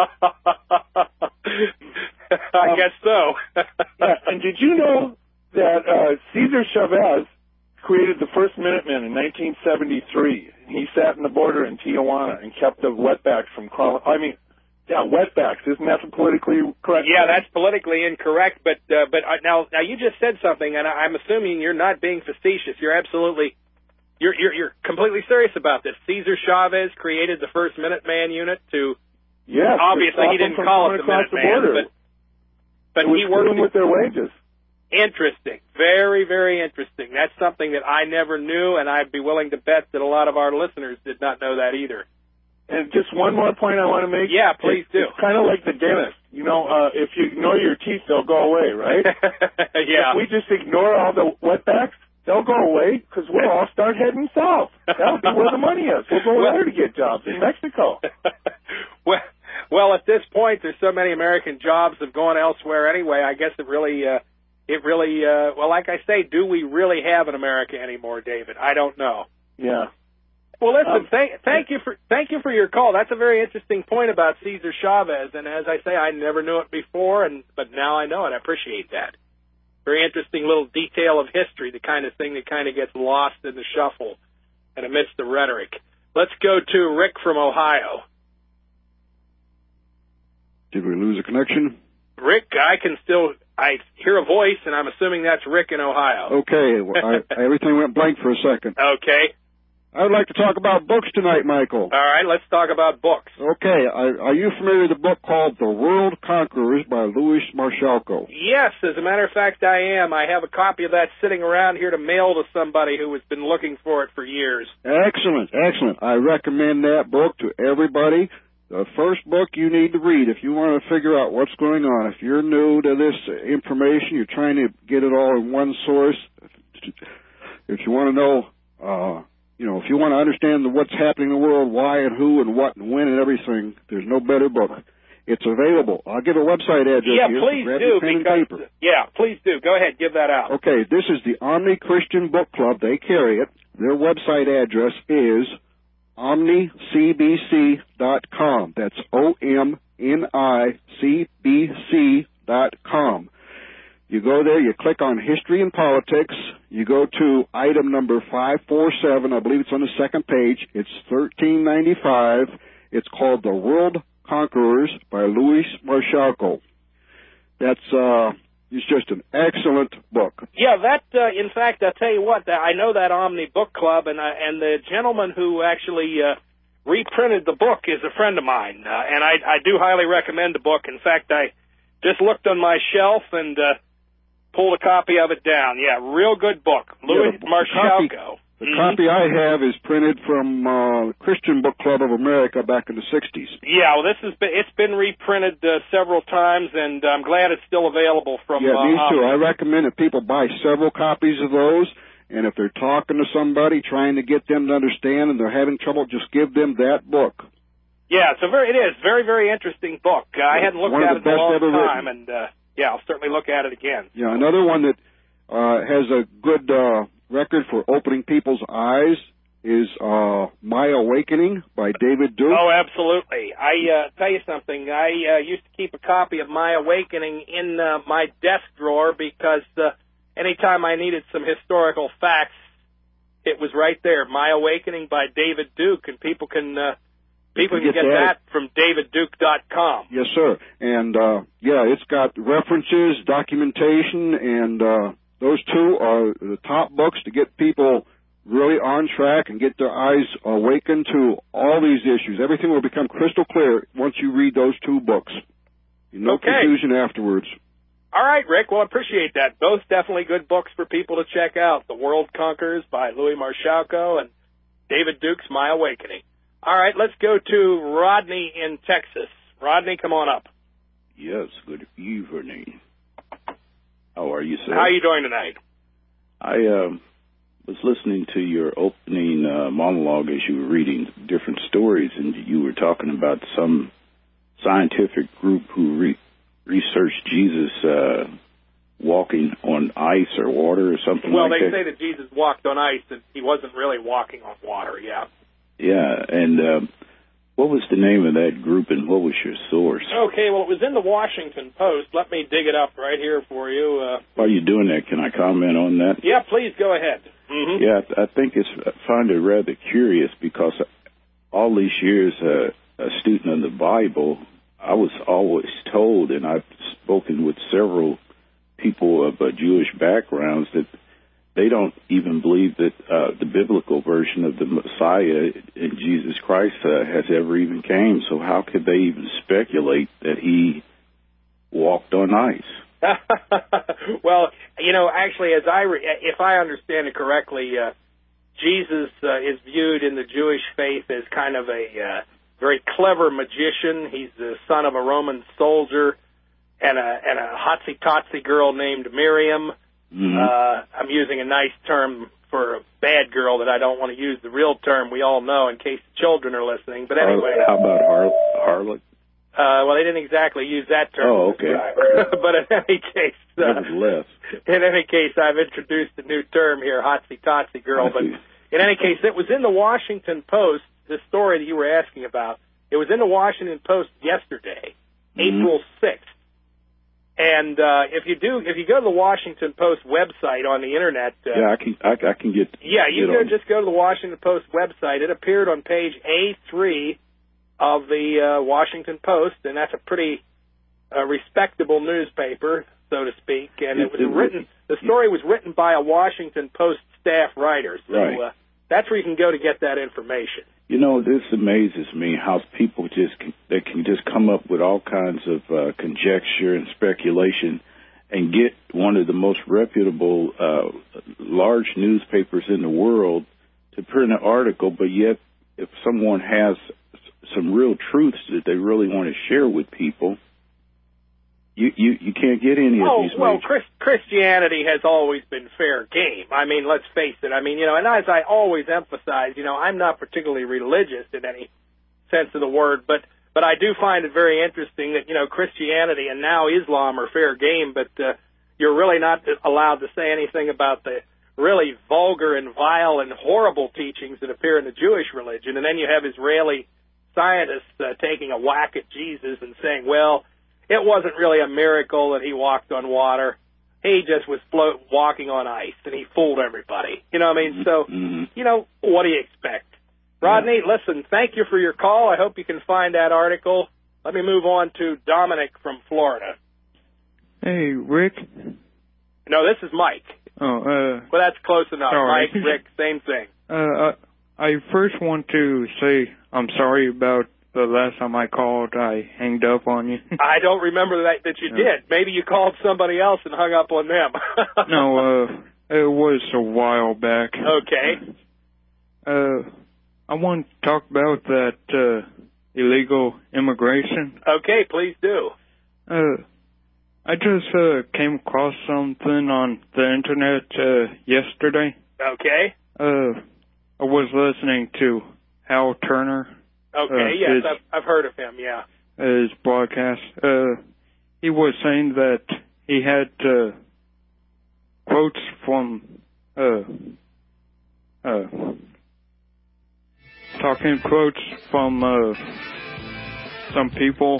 I guess so. Yeah, and did you know that Cesar Chavez created the first Minutemen in 1973? He sat in the border in Tijuana and kept the wetbacks from crawling. Wetbacks. Isn't that politically correct? Yeah, that's politically incorrect. But now you just said something, and I'm assuming you're not being facetious. You're absolutely, you're completely serious about this. Cesar Chavez created the first Minuteman unit to. Yes. Obviously, he didn't call it the Minuteman, but he worked with their wages. Interesting. Very, very interesting. That's something that I never knew, and I'd be willing to bet that a lot of our listeners did not know that either. And just one more point I want to make. Yeah, please do. It's kind of like the dentist. If you ignore your teeth, they'll go away, right? Yeah. If we just ignore all the wetbacks, they'll go away because we'll all start heading south. That'll be where the money is. We'll go there to get jobs in Mexico. Well, at this point, there's so many American jobs have gone elsewhere anyway. I guess it really, well, like I say, do we really have an America anymore, David? I don't know. Yeah. Well, listen, thank you for your call. That's a very interesting point about Cesar Chavez, and as I say, I never knew it before, but now I know it. I appreciate that. Very interesting little detail of history, the kind of thing that kind of gets lost in the shuffle and amidst the rhetoric. Let's go to Rick from Ohio. Did we lose a connection? Rick, I hear a voice, and I'm assuming that's Rick in Ohio. Okay, everything went blank for a second. Okay. I would like to talk about books tonight, Michael. All right, let's talk about books. Okay, are you familiar with the book called The World Conquerors by Louis Marshalko? Yes, as a matter of fact, I am. I have a copy of that sitting around here to mail to somebody who has been looking for it for years. Excellent, excellent. I recommend that book to everybody. The first book you need to read if you want to figure out what's going on. If you're new to this information, you're trying to get it all in one source. If you want to know, if you want to understand what's happening in the world, why and who and what and when and everything, there's no better book. It's available. I'll give a website address here. Yeah, please do. Please do. Go ahead, give that out. Okay, this is the Omni Christian Book Club. They carry it. Their website address is omnicbc.com. That's OMNICBC.com. You go there, you click on History and Politics, you go to item number 547, I believe it's on the second page, it's $13.95, it's called The World Conquerors by Louis Marshalko. It's just an excellent book. Yeah, in fact, I'll tell you what, I know that Omni Book Club, and the gentleman who actually reprinted the book is a friend of mine, and I do highly recommend the book. In fact, I just looked on my shelf, and pulled a copy of it down. Yeah, real good book. Louis Marschalko. The copy I have is printed from Christian Book Club of America back in the 60s. Yeah, well, it's been reprinted several times, and I'm glad it's still available from... Yeah, me too. I recommend that people buy several copies of those, and if they're talking to somebody, trying to get them to understand, and they're having trouble, just give them that book. Yeah, it is very, very interesting book. I hadn't looked at it in a long time, and I'll certainly look at it again. Yeah, another one that has a good record for opening people's eyes is My Awakening by David Duke. Oh, absolutely. I tell you something. I used to keep a copy of My Awakening in my desk drawer because anytime I needed some historical facts, it was right there. My Awakening by David Duke, and people can get that from davidduke.com. Yes, sir. And it's got references, documentation, and those two are the top books to get people really on track and get their eyes awakened to all these issues. Everything will become crystal clear once you read those two books. No confusion afterwards. All right, Rick. Well, I appreciate that. Both definitely good books for people to check out. The World Conquers by Louis Marschalko and David Duke's My Awakening. All right, let's go to Rodney in Texas. Rodney, come on up. Yes, good evening. How are you, sir? How are you doing tonight? I was listening to your opening monologue as you were reading different stories, and you were talking about some scientific group who researched Jesus walking on ice or water or something like that. Well, they say that Jesus walked on ice, and he wasn't really walking on water, yeah. Yeah, and what was the name of that group, and what was your source? Okay, well, it was in the Washington Post. Let me dig it up right here for you. While you're doing that, can I comment on that? Yeah, please, go ahead. Mm-hmm. Yeah, I find it rather curious because all these years a student of the Bible, I was always told, and I've spoken with several people of Jewish backgrounds, that they don't even believe that the biblical version of the Messiah in Jesus Christ has ever even came. So how could they even speculate that he walked on ice? Well, actually, if I understand it correctly, Jesus is viewed in the Jewish faith as kind of a very clever magician. He's the son of a Roman soldier and a hotsy-totsy girl named Miriam. Mm-hmm. I'm using a nice term for a bad girl that I don't want to use the real term we all know in case children are listening. But anyway. How about harlot? Well, they didn't exactly use that term. Oh, okay. But in any case, nevertheless. In any case, I've introduced a new term here, hotsy-totsy girl. But in any case, it was in the Washington Post, the story that you were asking about. It was in the Washington Post yesterday, April 6th. And if you go to the Washington Post website on the internet, I can get. Yeah, you can just go to the Washington Post website. It appeared on page A3 of the Washington Post, and that's a pretty respectable newspaper, so to speak. And the story was written by a Washington Post staff writer. So that's where you can go to get that information. This amazes me how people can just come up with all kinds of conjecture and speculation and get one of the most reputable large newspapers in the world to print an article, but yet if someone has some real truths that they really want to share with people, you can't get any of these. Well, Christianity has always been fair game. I mean, let's face it. I mean, and as I always emphasize, I'm not particularly religious in any sense of the word, but I do find it very interesting that, Christianity and now Islam are fair game, but you're really not allowed to say anything about the really vulgar and vile and horrible teachings that appear in the Jewish religion. And then you have Israeli scientists taking a whack at Jesus and saying, well, it wasn't really a miracle that he walked on water. He just was walking on ice, and he fooled everybody. You know what I mean? So, what do you expect? Rodney, listen, thank you for your call. I hope you can find that article. Let me move on to Dominic from Florida. Hey, Rick. No, this is Mike. Well, that's close enough. Sorry. Mike, Rick, same thing. I first want to say I'm sorry about the last time I called, I hanged up on you. I don't remember that you did. Maybe you called somebody else and hung up on them. No, it was a while back. Okay. I want to talk about that illegal immigration. Okay, please do. I just came across something on the internet yesterday. Okay. I was listening to Hal Turner. Okay, yes, I've heard of him, yeah. His broadcast. He was saying that he had quotes from talking quotes from some people,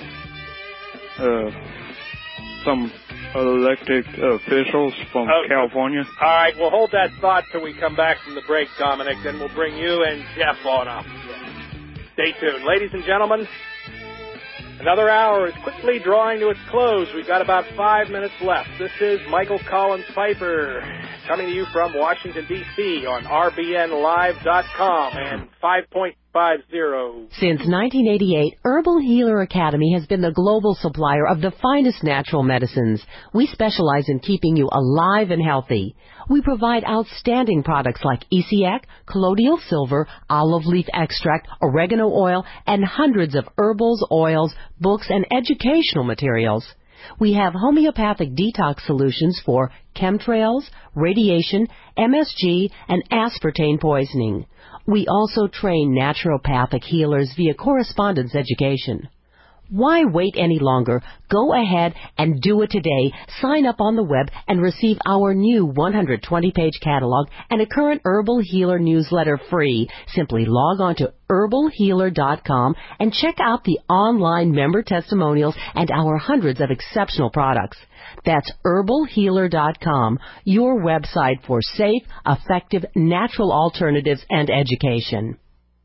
some elected officials from California. All right, we'll hold that thought till we come back from the break, Dominic. Then we'll bring you and Jeff on up. Stay tuned. Ladies and gentlemen, another hour is quickly drawing to its close. We've got about 5 minutes left. This is Michael Collins Piper coming to you from Washington, D.C. on RBNLive.com and 5.50. Since 1988, Herbal Healer Academy has been the global supplier of the finest natural medicines. We specialize in keeping you alive and healthy. We provide outstanding products like ECX, colloidal silver, olive leaf extract, oregano oil, and hundreds of herbals, oils, books, and educational materials. We have homeopathic detox solutions for chemtrails, radiation, MSG, and aspartame poisoning. We also train naturopathic healers via correspondence education. Why wait any longer? Go ahead and do it today. Sign up on the web and receive our new 120-page catalog and a current Herbal Healer newsletter free. Simply log on to herbalhealer.com and check out the online member testimonials and our hundreds of exceptional products. That's herbalhealer.com, your website for safe, effective, natural alternatives and education.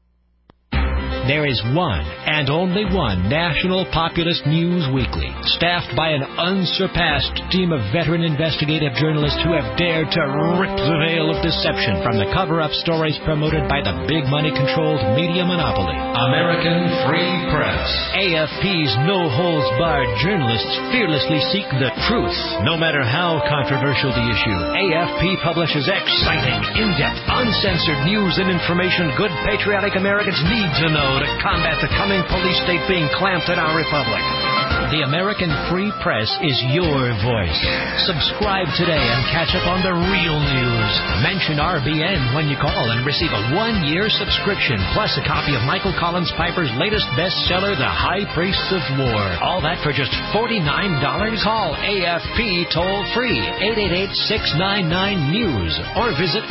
There is one and only one national populist news weekly, staffed by an unsurpassed team of veteran investigative journalists who have dared to rip the veil of deception from the cover-up stories promoted by the big money-controlled media monopoly, American Free Press. AFP's no-holds-barred journalists fearlessly seek the truth, no matter how controversial the issue. AFP publishes exciting, in-depth, uncensored news and information good patriotic Americans need to know to combat the coming police state being clamped in our republic. The American Free Press is your voice. Subscribe today and catch up on the real news. Mention RBN when you call and receive a 1-year subscription, plus a copy of Michael Collins Piper's latest bestseller, The High Priests of War. All that for just $49. Call AFP toll-free, 888-699-NEWS, or visit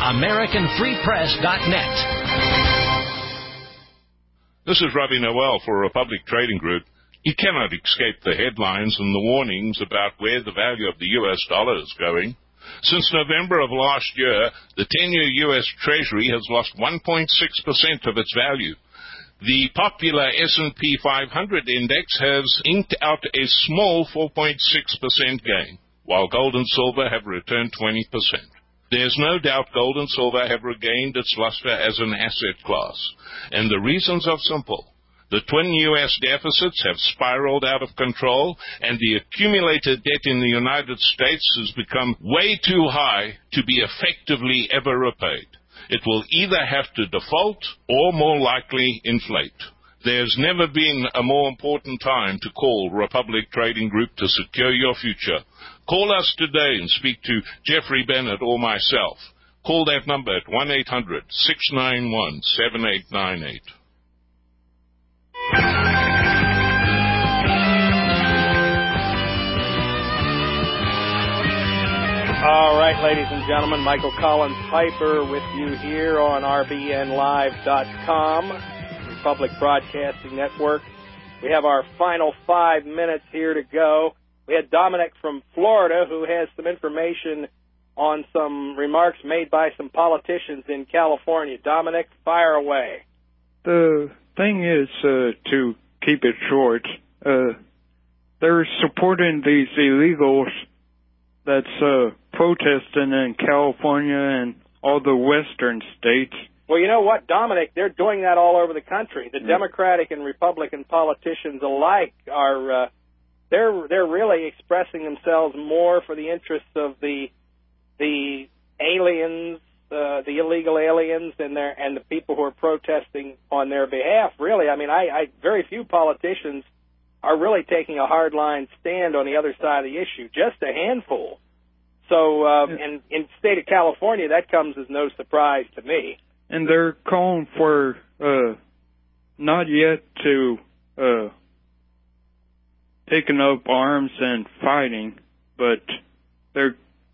AmericanFreePress.net. This is Robbie Noel for Republic Trading Group. You cannot escape the headlines and the warnings about where the value of the U.S. dollar is going. Since November of last year, the 10-year U.S. Treasury has lost 1.6% of its value. The popular S&P 500 index has inked out a small 4.6% gain, while gold and silver have returned 20%. There's no doubt gold and silver have regained its luster as an asset class, and the reasons are simple. The twin U.S. deficits have spiraled out of control, and the accumulated debt in the United States has become way too high to be effectively ever repaid. It will either have to default or, more likely, inflate. There's never been a more important time to call Republic Trading Group to secure your future. Call us today and speak to Jeffrey Bennett or myself. Call that number at 1-800-691-7898. All right, ladies and gentlemen, Michael Collins Piper with you here on RBNLive.com, Republic Broadcasting Network. We have our final 5 minutes here to go. We had Dominic from Florida who has some information on some remarks made by some politicians in California. Dominic, fire away. The thing is, to keep it short, they're supporting these illegals that's protesting in California and all the western states Well, you know what, Dominic? They're doing that all over the country. The Democratic and Republican politicians alike are they're really expressing themselves more for the interests of the aliens, the illegal aliens, and the people who are protesting on their behalf. Really, I mean, I very few politicians are really taking a hardline stand on the other side of the issue. Just a handful. So, in the state of California, that comes as no surprise to me. And they're calling for not yet to taking up arms and fighting, but they're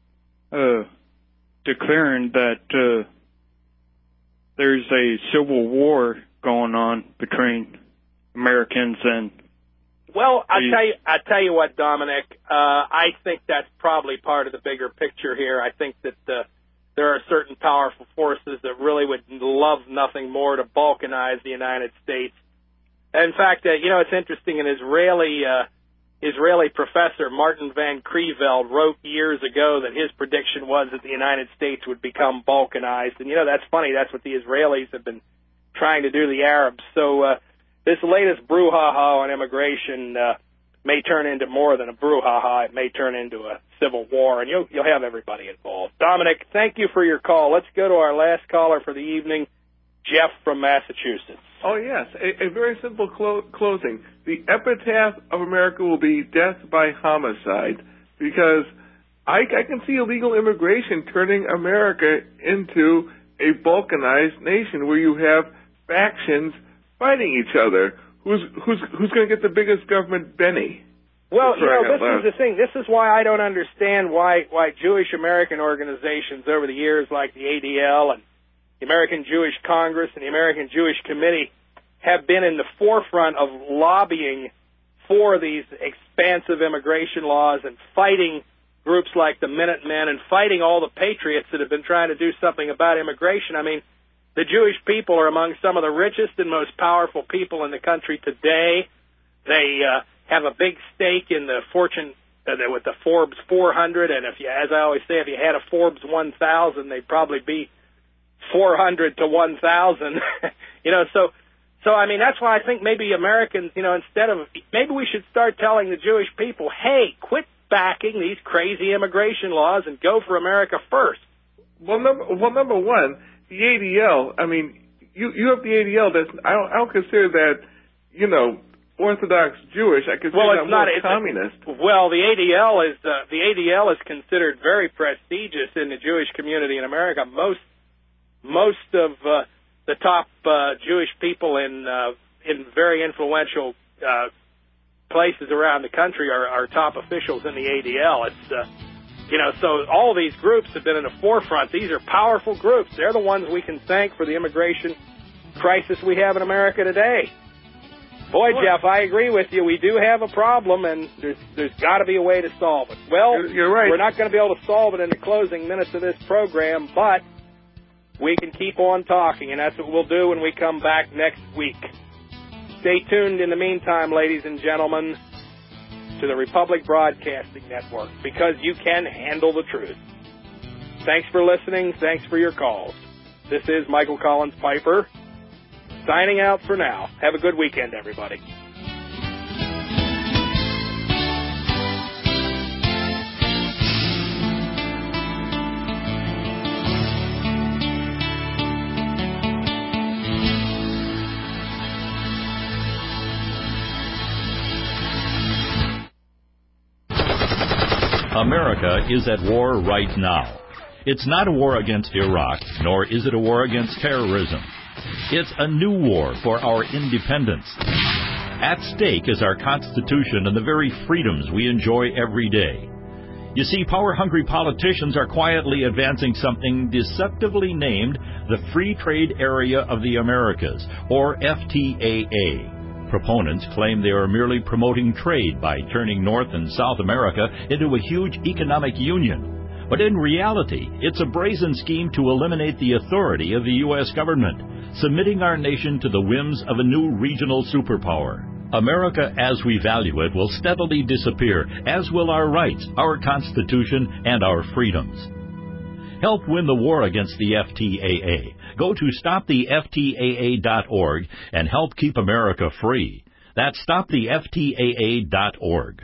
declaring that there's a civil war going on between Americans and. Well, I tell you what, Dominic. I think that's probably part of the bigger picture here. I think that there are certain powerful forces that really would love nothing more to balkanize the United States. In fact, it's interesting. An Israeli professor, Martin van Creveld, wrote years ago that his prediction was that the United States would become balkanized. And, that's funny. That's what the Israelis have been trying to do to the Arabs. So this latest brouhaha on immigration may turn into more than a brouhaha. It may turn into a civil war, and you'll have everybody involved. Dominic, thank you for your call. Let's go to our last caller for the evening, Jeff from Massachusetts. Oh, yes. A very simple closing. The epitaph of America will be death by homicide, because I can see illegal immigration turning America into a balkanized nation where you have factions fighting each other. Who's going to get the biggest government Benny? Well, this is the thing. This is why I don't understand why Jewish American organizations over the years, like the ADL and the American Jewish Congress and the American Jewish Committee, have been in the forefront of lobbying for these expansive immigration laws and fighting groups like the Minutemen and fighting all the patriots that have been trying to do something about immigration. I mean, the Jewish people are among some of the richest and most powerful people in the country today. They have a big stake in the fortune with the Forbes 400, and as I always say, if you had a Forbes 1000, they'd probably be 400 to 1,000. So I mean, that's why I think maybe Americans, maybe we should start telling the Jewish people, hey, quit backing these crazy immigration laws and go for America first. Well, number one, the ADL. I mean, you have the ADL. I don't consider that, Orthodox Jewish. I consider that more communist. Well, the ADL is considered very prestigious in the Jewish community in America. Most of the top Jewish people in very influential places around the country are top officials in the ADL. It's so all these groups have been in the forefront. These are powerful groups. They're the ones we can thank for the immigration crisis we have in America today. Boy, Jeff, I agree with you. We do have a problem, and there's got to be a way to solve it. Well, you're right. We're not going to be able to solve it in the closing minutes of this program, but we can keep on talking, and that's what we'll do when we come back next week. Stay tuned in the meantime, ladies and gentlemen, to the Republic Broadcasting Network, because you can handle the truth. Thanks for listening. Thanks for your calls. This is Michael Collins Piper, signing out for now. Have a good weekend, everybody. America is at war right now. It's not a war against Iraq, nor is it a war against terrorism. It's a new war for our independence. At stake is our Constitution and the very freedoms we enjoy every day. You see, power-hungry politicians are quietly advancing something deceptively named the Free Trade Area of the Americas, or FTAA. Proponents claim they are merely promoting trade by turning North and South America into a huge economic union. But in reality, it's a brazen scheme to eliminate the authority of the U.S. government, submitting our nation to the whims of a new regional superpower. America as we value it will steadily disappear, as will our rights, our Constitution, and our freedoms. Help win the war against the FTAA. Go to stoptheftaa.org and help keep America free. That's stoptheftaa.org.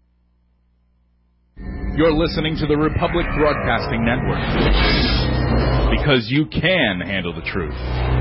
You're listening to the Republic Broadcasting Network. Because you can handle the truth.